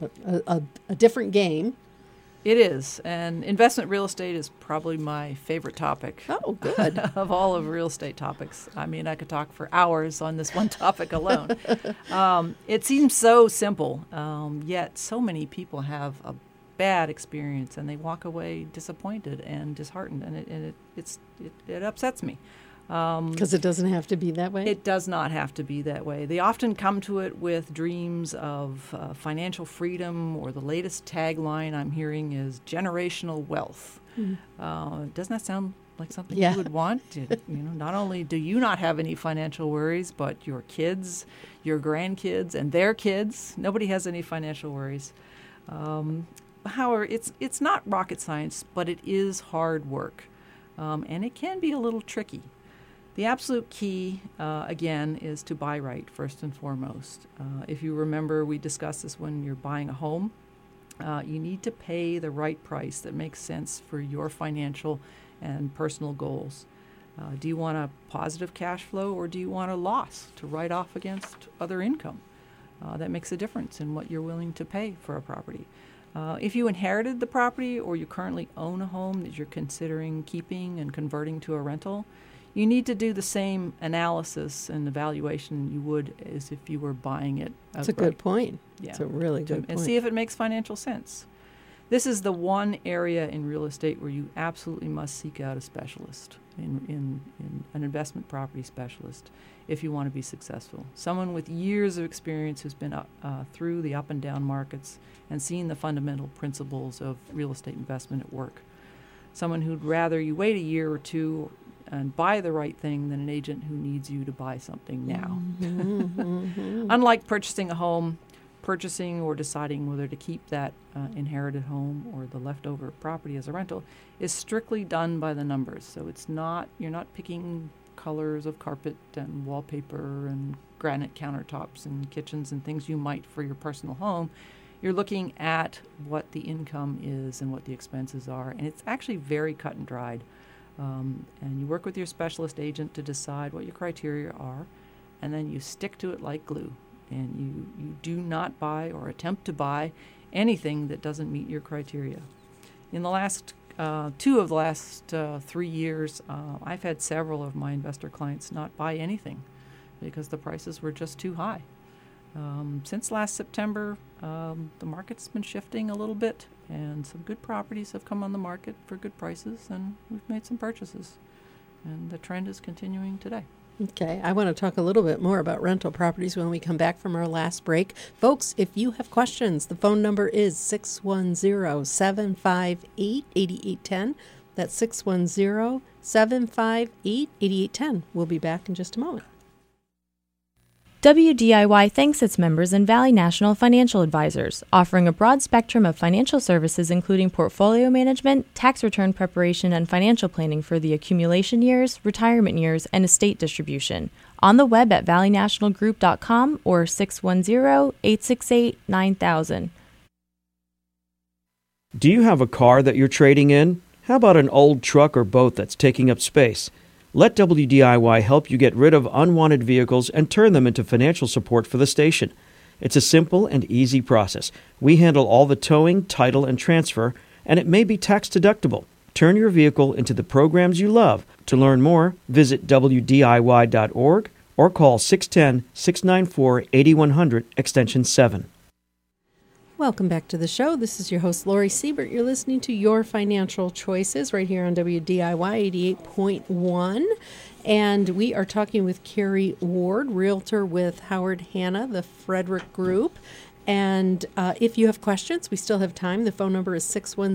a different game. It is. And investment real estate is probably my favorite topic. Oh, good. Of all of real estate topics. I mean, I could talk for hours on this one topic alone. It seems so simple, yet so many people have a bad experience, and they walk away disappointed and disheartened, and it upsets me. Because it doesn't have to be that way? It does not have to be that way. They often come to it with dreams of financial freedom, or the latest tagline I'm hearing is generational wealth. Doesn't that sound like something you would want? Not only do you not have any financial worries, but your kids, your grandkids, and their kids, nobody has any financial worries. However, it's not rocket science, but it is hard work, and it can be a little tricky. The absolute key, again, is to buy right, first and foremost. If you remember, we discussed this when you're buying a home. You need to pay the right price that makes sense for your financial and personal goals. Do you want a positive cash flow, or do you want a loss to write off against other income? That makes a difference in what you're willing to pay for a property. If you inherited the property, or you currently own a home that you're considering keeping and converting to a rental, you need to do the same analysis and evaluation you would as if you were buying it outright. That's a good point. Yeah. It's a really good point. And see if it makes financial sense. This is the one area in real estate where you absolutely must seek out a specialist, in an investment property specialist, if you want to be successful. Someone with years of experience who's been through the up and down markets and seen the fundamental principles of real estate investment at work. Someone who'd rather you wait a year or two and buy the right thing than an agent who needs you to buy something now. Unlike purchasing a home, purchasing or deciding whether to keep that inherited home or the leftover property as a rental is strictly done by the numbers. So you're not picking colors of carpet and wallpaper and granite countertops and kitchens and things you might for your personal home. You're looking at what the income is and what the expenses are, and it's actually very cut and dried. And you work with your specialist agent to decide what your criteria are, and then you stick to it like glue. And you do not buy or attempt to buy anything that doesn't meet your criteria. In the last 3 years, I've had several of my investor clients not buy anything because the prices were just too high. Since last September, the market's been shifting a little bit, and some good properties have come on the market for good prices, and we've made some purchases. And the trend is continuing today. Okay, I want to talk a little bit more about rental properties when we come back from our last break. Folks, if you have questions, the phone number is 610-758-8810. That's 610-758-8810. We'll be back in just a moment. WDIY thanks its members in Valley National Financial Advisors, offering a broad spectrum of financial services including portfolio management, tax return preparation, and financial planning for the accumulation years, retirement years, and estate distribution. On the web at valleynationalgroup.com or 610-868-9000. Do you have a car that you're trading in? How about an old truck or boat that's taking up space? Let WDIY help you get rid of unwanted vehicles and turn them into financial support for the station. It's a simple and easy process. We handle all the towing, title, and transfer, and it may be tax deductible. Turn your vehicle into the programs you love. To learn more, visit WDIY.org or call 610-694-8100 extension 7. Welcome back to the show. This is your host, Lori Siebert. You're listening to Your Financial Choices right here on WDIY 88.1. And we are talking with Carrie Ward, realtor with Howard Hanna, the Frederick Group. And if you have questions, we still have time. The phone number is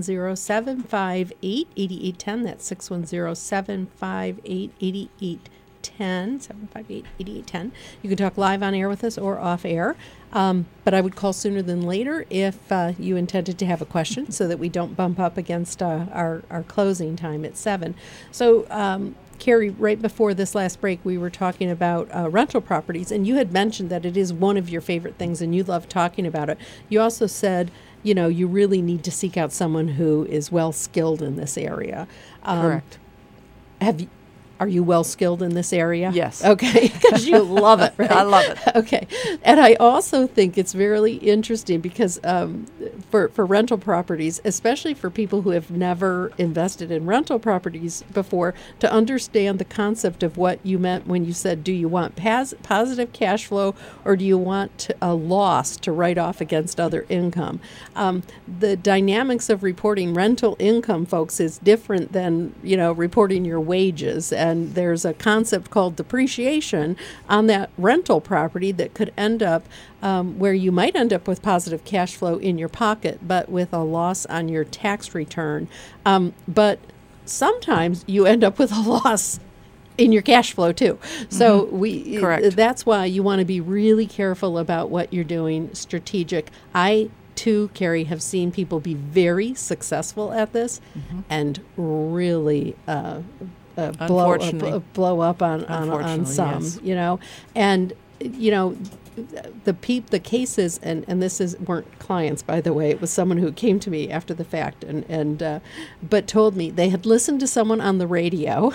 610-758-8810. That's 610-758-8810. 758-8810. You can talk live on air with us or off air. But I would call sooner than later if you intended to have a question so that we don't bump up against our closing time at 7. So, Carrie, right before this last break, we were talking about rental properties, and you had mentioned that it is one of your favorite things and you love talking about it. You also said, you really need to seek out someone who is well skilled in this area. Correct. Are you well skilled in this area? Yes. Okay, because you love it, right? I love it. Okay, and I also think it's really interesting because for rental properties, especially for people who have never invested in rental properties before, to understand the concept of what you meant when you said, do you want positive cash flow or do you want a loss to write off against other income? The dynamics of reporting rental income, folks, is different than reporting your wages. And there's a concept called depreciation on that rental property that could end up where you might end up with positive cash flow in your pocket, but with a loss on your tax return. But sometimes you end up with a loss in your cash flow too. So Correct. That's why you want to be really careful about what you're doing, strategic. I too, Carrie, have seen people be very successful at this and really blow up on some, yes. And the cases, and weren't clients, by the way. It was someone who came to me after the fact but told me they had listened to someone on the radio,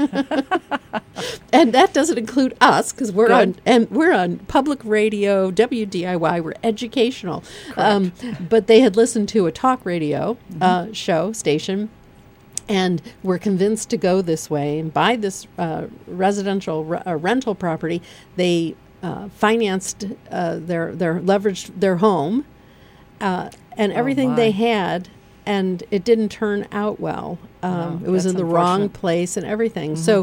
and that doesn't include us because we're on public radio, WDIY. We're educational, but they had listened to a talk radio station. And were convinced to go this way and buy this residential rental property. They financed their leveraged their home and everything they had, and it didn't turn out well. It was in the wrong place and everything. So,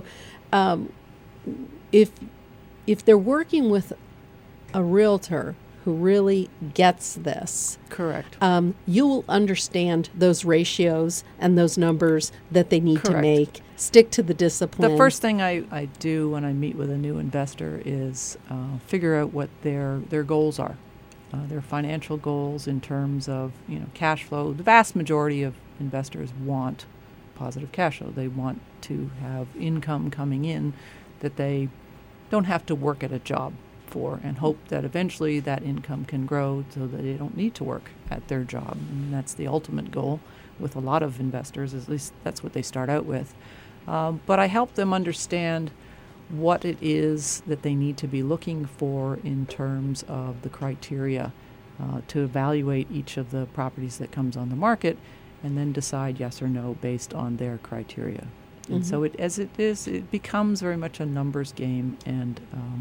if they're working with a realtor who really gets this, correct, you'll understand those ratios and those numbers that they need to make. Stick to the discipline. The first thing I do when I meet with a new investor is figure out what their goals are, their financial goals in terms of cash flow. The vast majority of investors want positive cash flow. They want to have income coming in that they don't have to work at a job for, and hope that eventually that income can grow so that they don't need to work at their job. And that's the ultimate goal with a lot of investors, at least that's what they start out with. But I help them understand what it is that they need to be looking for in terms of the criteria to evaluate each of the properties that comes on the market, and then decide yes or no based on their criteria. And so it becomes very much a numbers game, and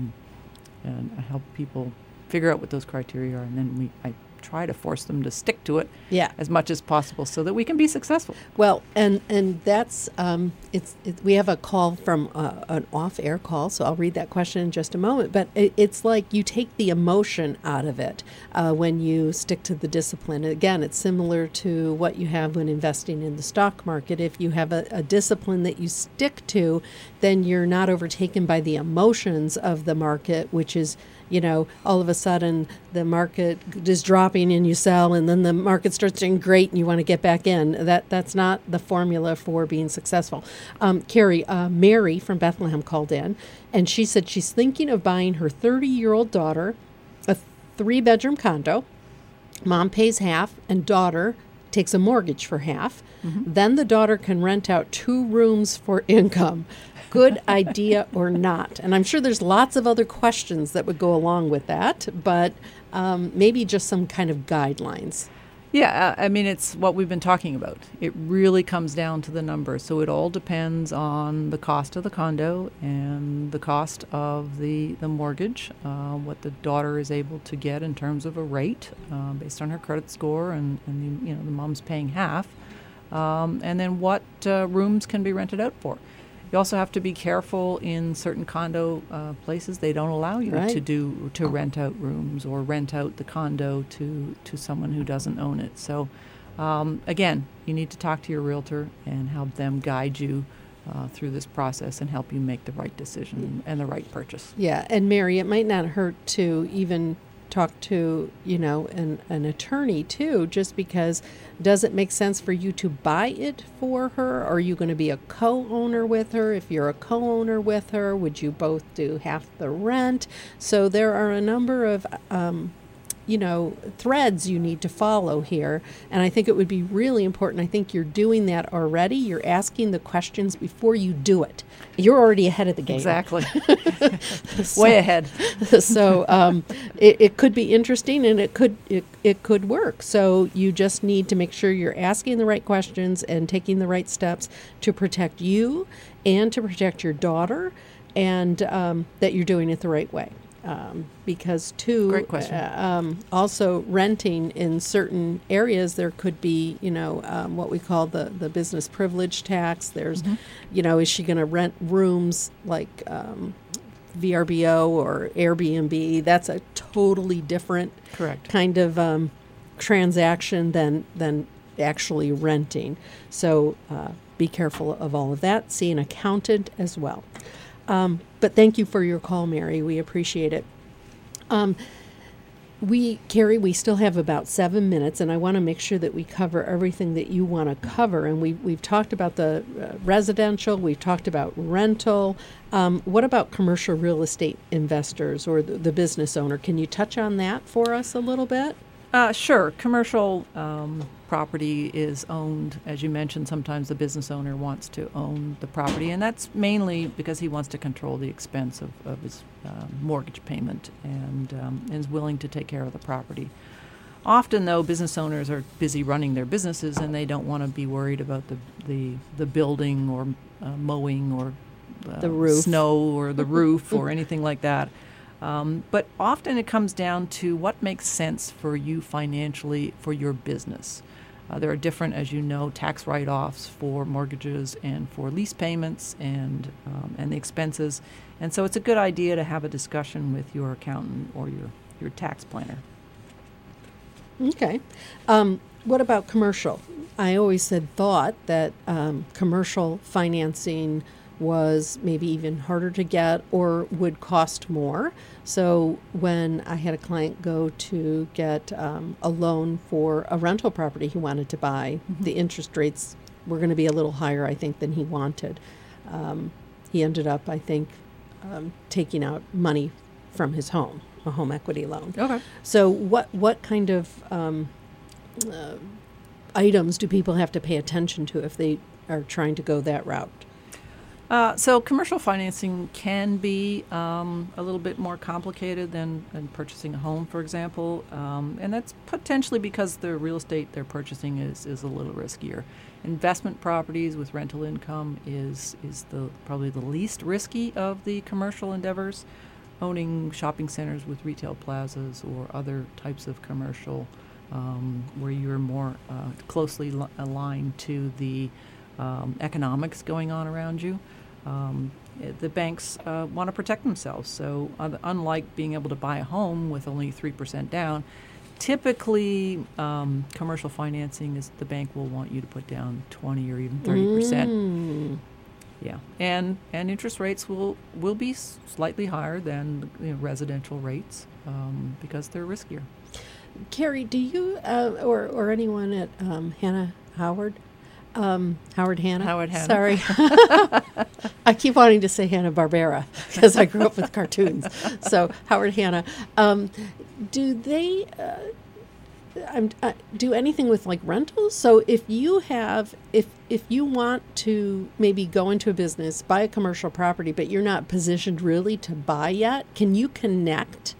I help people figure out what those criteria are, and then I try to force them to stick to it as much as possible so that we can be successful. Well, and that's we have a call from an off-air call, so I'll read that question in just a moment. But it's like you take the emotion out of it when you stick to the discipline. Again, it's similar to what you have when investing in the stock market. If you have a discipline that you stick to, then you're not overtaken by the emotions of the market, which is, all of a sudden the market is dropping and you sell, and then the market starts doing great and you want to get back in. That's not the formula for being successful. Carrie, Mary from Bethlehem called in, and she said she's thinking of buying her 30-year-old daughter a 3-bedroom condo. Mom pays half, and daughter takes a mortgage for half. Then the daughter can rent out 2 rooms for income. Good idea or not? And I'm sure there's lots of other questions that would go along with that, but maybe just some kind of guidelines. Yeah, I mean, it's what we've been talking about. It really comes down to the numbers. So it all depends on the cost of the condo and the cost of the mortgage, what the daughter is able to get in terms of a rate based on her credit score, and the mom's paying half, and then what rooms can be rented out for. You also have to be careful in certain condo places. They don't allow you to rent out rooms or rent out the condo to someone who doesn't own it. So, again, you need to talk to your realtor and help them guide you through this process and help you make the right decision and the right purchase. Yeah, and Mary, it might not hurt to even talk to, an attorney too, just because does it make sense for you to buy it for her? Or are you going to be a co-owner with her? If you're a co-owner with her, would you both do half the rent? So there are a number of threads you need to follow here. And I think it would be really important. I think you're doing that already. You're asking the questions before you do it. You're already ahead of the game. Exactly. Way ahead. So it could be interesting, and it could work. So you just need to make sure you're asking the right questions and taking the right steps to protect you and to protect your daughter, and that you're doing it the right way. Because Great question. Also renting in certain areas, there could be, what we call the business privilege tax. There's, is she going to rent rooms like VRBO or Airbnb? That's a totally different kind of transaction than actually renting. So be careful of all of that. See an accountant as well. But thank you for your call, Mary. We appreciate it. Carrie, we still have about 7 minutes, and I want to make sure that we cover everything that you want to cover. And we've talked about the residential, we've talked about rental. What about commercial real estate investors or the business owner? Can you touch on that for us a little bit? Sure. Commercial property is owned, as you mentioned, sometimes the business owner wants to own the property, and that's mainly because he wants to control the expense of his mortgage payment and is willing to take care of the property. Often, though, business owners are busy running their businesses and they don't want to be worried about the building or mowing or the roof. Snow or the roof or anything like that. But often it comes down to what makes sense for you financially for your business. There are different, as you know, tax write-offs for mortgages and for lease payments and the expenses. And so it's a good idea to have a discussion with your accountant or your tax planner. Okay. What about commercial? I always thought that commercial financing was maybe even harder to get or would cost more. So when I had a client go to get a loan for a rental property he wanted to buy, the interest rates were going to be a little higher, I think, than he wanted. He ended up, I think, taking out money from his home, a home equity loan. Okay. So what kind of items do people have to pay attention to if they are trying to go that route? So commercial financing can be a little bit more complicated than purchasing a home, for example, and that's potentially because the real estate they're purchasing is a little riskier. Investment properties with rental income is probably the least risky of the commercial endeavors. Owning shopping centers with retail plazas or other types of commercial where you're more closely aligned to the economics going on around you. The banks want to protect themselves. So unlike being able to buy a home with only 3% down, typically commercial financing is the bank will want you to put down 20 or even 30%. Yeah, and interest rates will be slightly higher than residential rates because they're riskier. Carrie, do you or anyone at Hannah Howard? Howard Hanna. Howard Hanna. Sorry. I keep wanting to say Hanna-Barbera because I grew up with cartoons. So Howard Hanna. Do they do anything with like rentals? So if you want to maybe go into a business, buy a commercial property, but you're not positioned really to buy yet, can you connect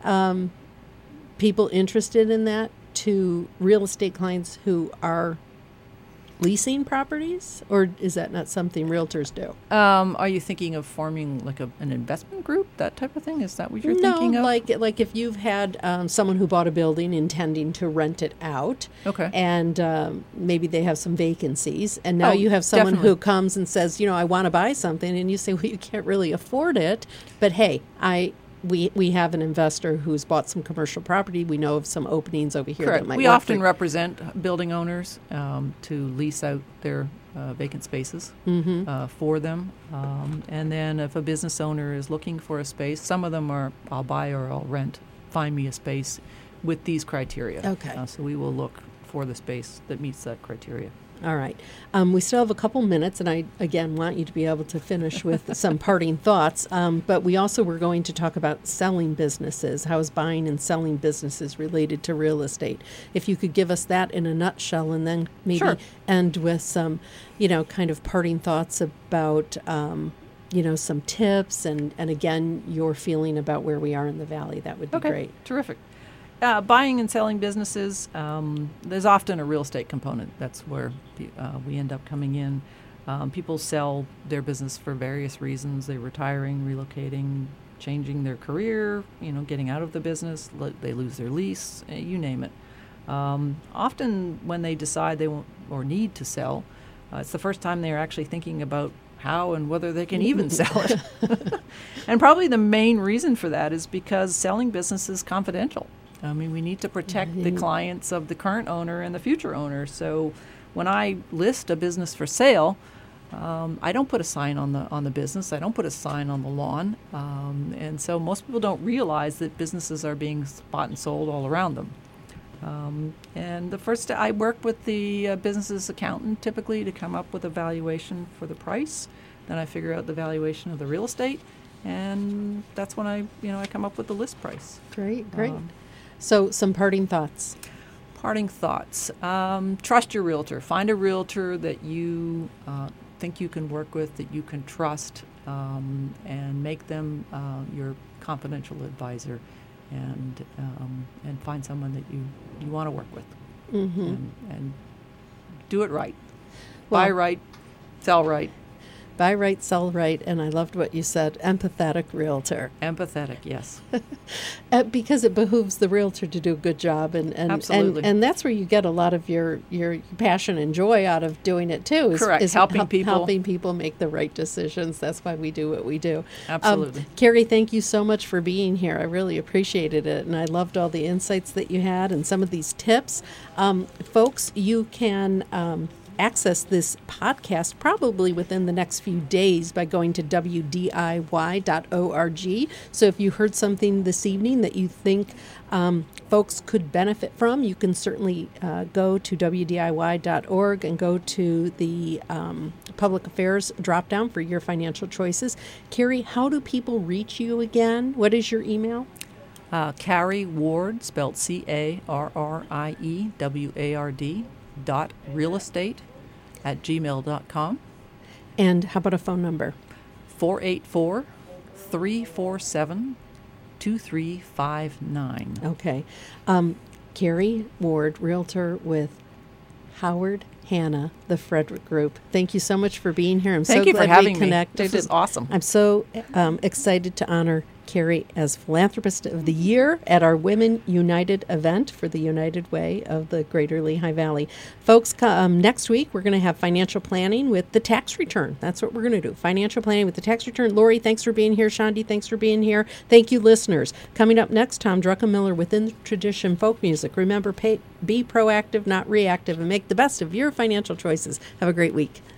people interested in that to real estate clients who are leasing properties, or is that not something realtors do? Are you thinking of forming like an investment group, that type of thing? Is that what you're thinking of? No, like if you've had someone who bought a building intending to rent it out, okay, and maybe they have some vacancies, and now you have someone who comes and says, I want to buy something, and you say, well, you can't really afford it, but hey, we have an investor who's bought some commercial property. We know of some openings over here. Correct. That might we often represent building owners to lease out their vacant spaces for them. And then if a business owner is looking for a space, some of them are I'll buy or I'll rent. Find me a space with these criteria. Okay. So we will look for the space that meets that criteria. All right. We still have a couple minutes, and I, again, want you to be able to finish with some parting thoughts. But we also were going to talk about selling businesses. How is buying and selling businesses related to real estate? If you could give us that in a nutshell, and then maybe end with some, kind of parting thoughts about, some tips and again, your feeling about where we are in the Valley. That would be great. Terrific. Buying and selling businesses, there's often a real estate component. That's where we end up coming in. People sell their business for various reasons. They're retiring, relocating, changing their career, getting out of the business. They lose their lease, you name it. Often when they decide they want or need to sell, it's the first time they're actually thinking about how and whether they can even sell it. And probably the main reason for that is because selling business is confidential. I mean, we need to protect the clients of the current owner and the future owner. So when I list a business for sale, I don't put a sign on the business. I don't put a sign on the lawn, and so most people don't realize that businesses are being bought and sold all around them. And the first, I work with the business's accountant typically to come up with a valuation for the price. Then I figure out the valuation of the real estate, and that's when I come up with the list price. Great. So some parting thoughts. Trust your realtor. Find a realtor that you think you can work with, that you can trust, and make them your confidential advisor, and find someone that you want to work with, and do it right. Well, buy right, sell right. Buy right, sell right, and I loved what you said, empathetic realtor. Empathetic, yes. Because it behooves the realtor to do a good job, and Absolutely. and that's where you get a lot of your passion and joy out of doing it too. Correct. Is helping people make the right decisions. That's why we do what we do. Absolutely. Carrie, thank you so much for being here. I really appreciated it, and I loved all the insights that you had and some of these tips. Folks, you can access this podcast probably within the next few days by going to wdiy.org. So if you heard something this evening that you think folks could benefit from, you can certainly go to wdiy.org and go to the public affairs drop down for your financial choices. Carrie, how do people reach you again? What is your email? Carrie Ward, spelled CarrieWard, .realestate@gmail.com. And how about a phone number? 484-347-2359. Okay. Carrie Ward, realtor with Howard Hanna, the Frederick Group. Thank you so much for being here. I'm Thank so you glad for having we me. connected. This is awesome. I'm so excited to honor Carrie as Philanthropist of the Year at our Women United event for the United Way of the Greater Lehigh Valley. Folks, next week we're going to have financial planning with the tax return. That's what we're going to do. Financial planning with the tax return. Lori, thanks for being here. Shandi, thanks for being here. Thank you, listeners. Coming up next, Tom Druckenmiller with In the Tradition Folk Music. Remember, be proactive, not reactive, and make the best of your financial choices. Have a great week.